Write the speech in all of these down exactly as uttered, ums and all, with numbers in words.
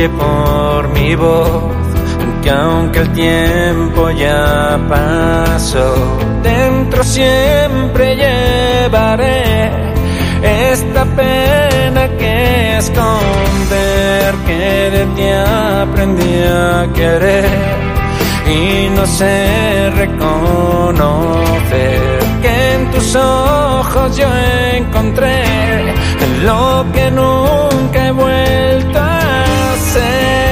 pronuncie por mi voz, que aunque el tiempo ya pasó, dentro siempre llevaré esta pena que esconder, que de ti aprendí a querer y no sé reconocer que en tus ojos yo encontré lo que nunca he vuelto a ser.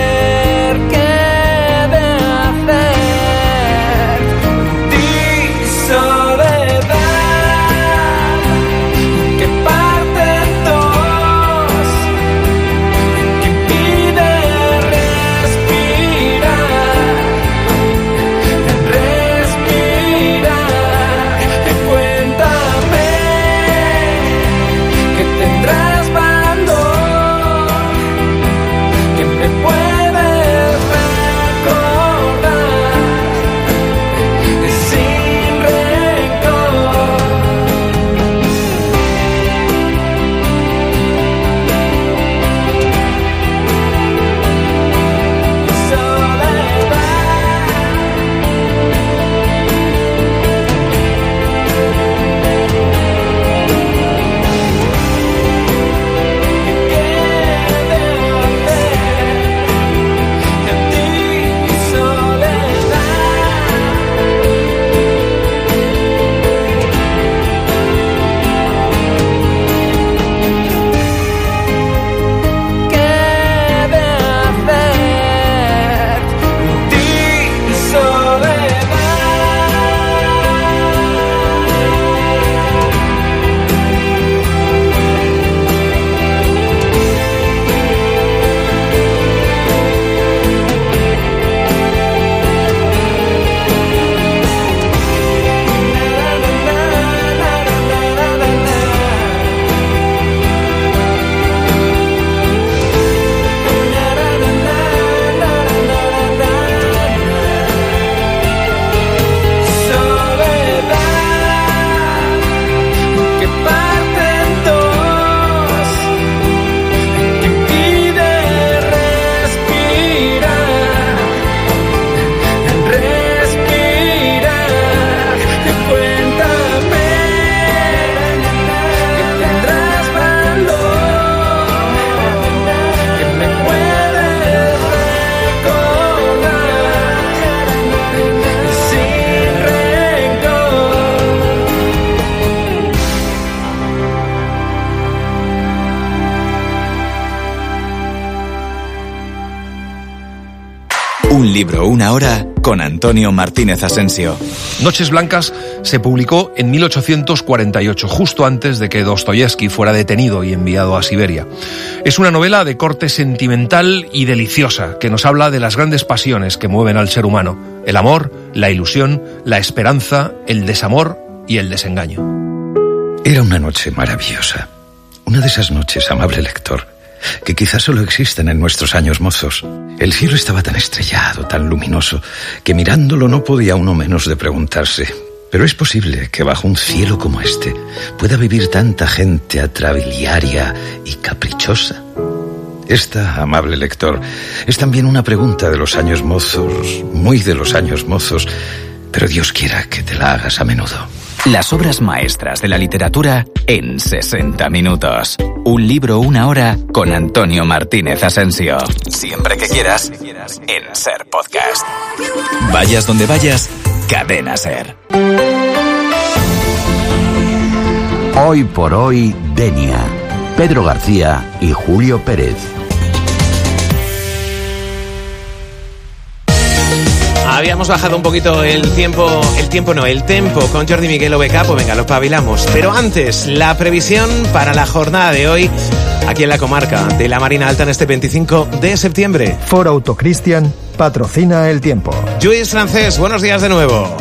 Un libro, una hora, con Antonio Martínez Asensio. Noches Blancas se publicó en mil ochocientos cuarenta y ocho, justo antes de que Dostoyevski fuera detenido y enviado a Siberia. Es una novela de corte sentimental y deliciosa, que nos habla de las grandes pasiones que mueven al ser humano: el amor, la ilusión, la esperanza, el desamor y el desengaño. Era una noche maravillosa. Una de esas noches, amable lector, que quizás solo existen en nuestros años mozos. El cielo estaba tan estrellado, tan luminoso, que mirándolo no podía uno menos de preguntarse: ¿pero es posible que bajo un cielo como este pueda vivir tanta gente atrabiliaria y caprichosa? Esta, amable lector, es también una pregunta de los años mozos, muy de los años mozos, pero Dios quiera que te la hagas a menudo. Las obras maestras de la literatura en sesenta minutos. Un libro, una hora, con Antonio Martínez Asensio. Siempre que quieras, en Ser Podcast. Vayas donde vayas, Cadena Ser. Hoy por hoy, Denia. Pedro García y Julio Pérez. Habíamos bajado un poquito el tiempo, el tiempo no, el tempo con Jordi Miguel O B K, pues venga, lo pabilamos. Pero antes, la previsión para la jornada de hoy, aquí en la comarca de la Marina Alta, en este veinticinco de septiembre. Ford Auto Christian patrocina el tiempo. Lluís Francés, buenos días de nuevo.